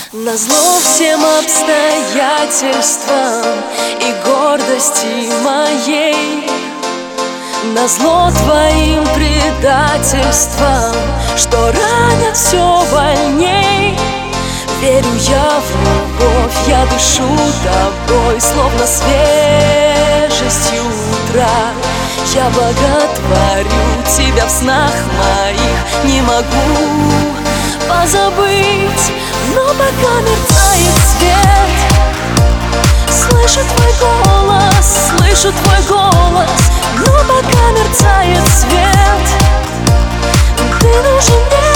Назло всем обстоятельствам и гордости моей, назло твоим предательствам, что ранят все больней. Верю я в любовь, я дышу тобой, словно свежестью утра. Я боготворю тебя в снах моих, не могу позабыть, но пока мерцает свет. Слышу твой голос, слышу твой голос, но пока мерцает свет. Ты нужен мне,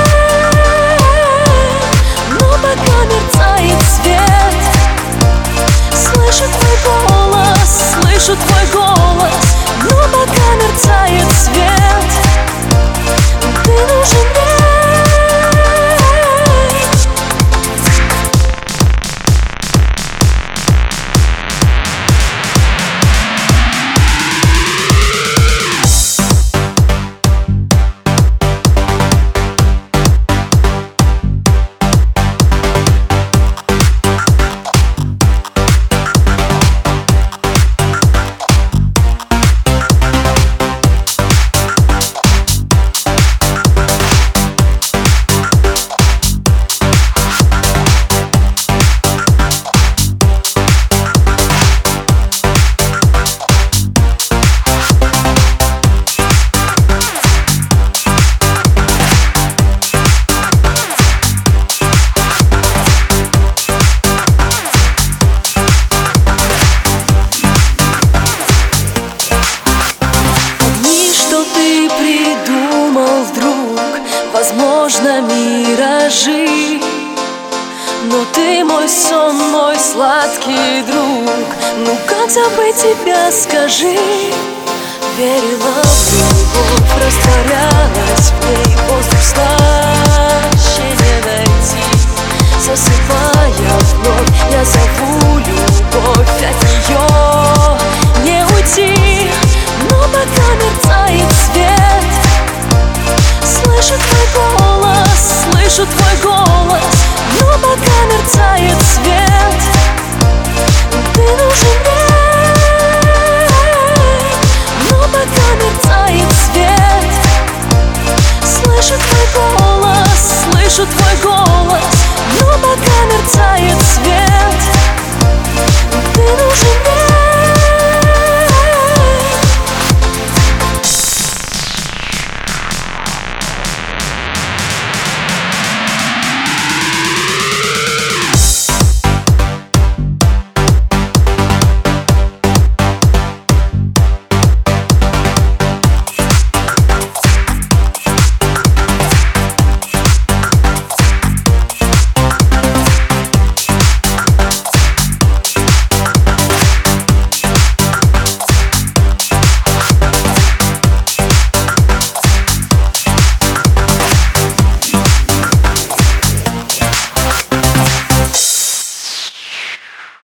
но пока мерцает свет. Слышу твой голос, слышу твой голос, но пока мерцает свет. Ты нужен мне. Возможно, миражи, но ты мой сон, мой сладкий друг. Ну как забыть тебя, скажи? Верила в любовь, растворялась в ней, воздух слаще не найти. Засыпая вновь, я зову любовь, от нее не уйти. Но пока мерцает свет, слышу твой голос, слышу твой голос, но пока мерцает свет. Ты нужен мне, но пока мерцает свет. Слышу твой голос, слышу твой голос, но пока мерцает свет. Ты нужен мне.